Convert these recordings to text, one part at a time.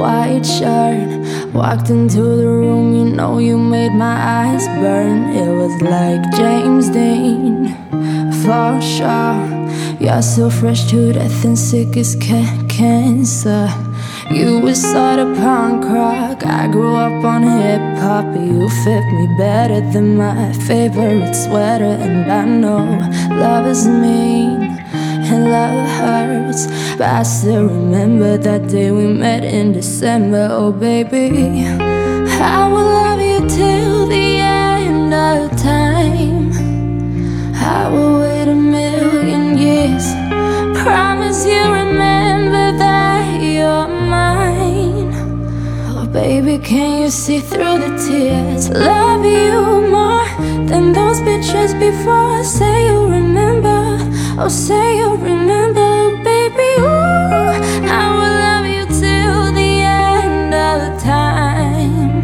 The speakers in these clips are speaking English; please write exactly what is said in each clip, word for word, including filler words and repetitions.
white shirt. Walked into the room, you know you made my eyes burn. It was like James Dean, for sure. You're so fresh to death and sick as ca- cancer. You was sort of punk rock, I grew up on hip-hop. You fit me better than my favorite sweater. And I know love is mean and love hurts, but I still remember that day we met in December. Oh baby, I will love you till the end of time. I will wait a million years, promise you remember that you're mine. Oh baby, can you see through the tears? Love you more than those pictures before. Say you remember, oh say you remember. Baby, ooh, I will love you till the end of time.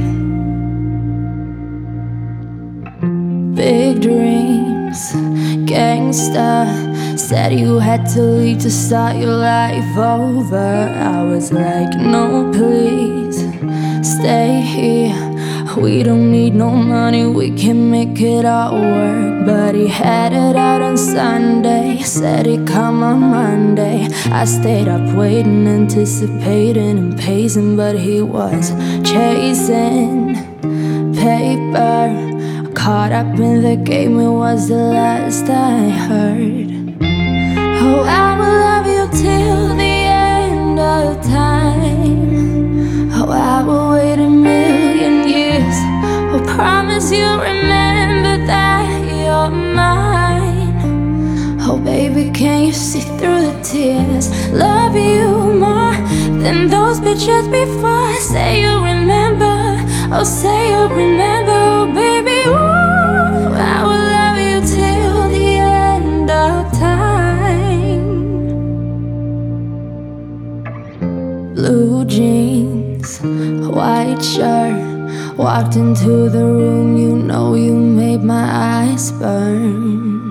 Big dreams, gangsta. Said you had to leave to start your life over. I was like, no please, stay here. We don't need no money, we can make it all work. But he had it out on Sunday, said he'd come on Monday. I stayed up waiting, anticipating and pacing, but he was chasing paper. Caught up in the game, it was the last I heard. Oh, I will love you till the end of time. Oh, I will wait a million years. Oh, promise you remember that you're mine. Oh, baby, can you see through the tears? Love you more than those pictures before. Say you remember, oh, say you remember. Oh, baby, ooh, I will love you till the end of time. Blue jeans, white shirt. Walked into the room, you know you made my eyes burn.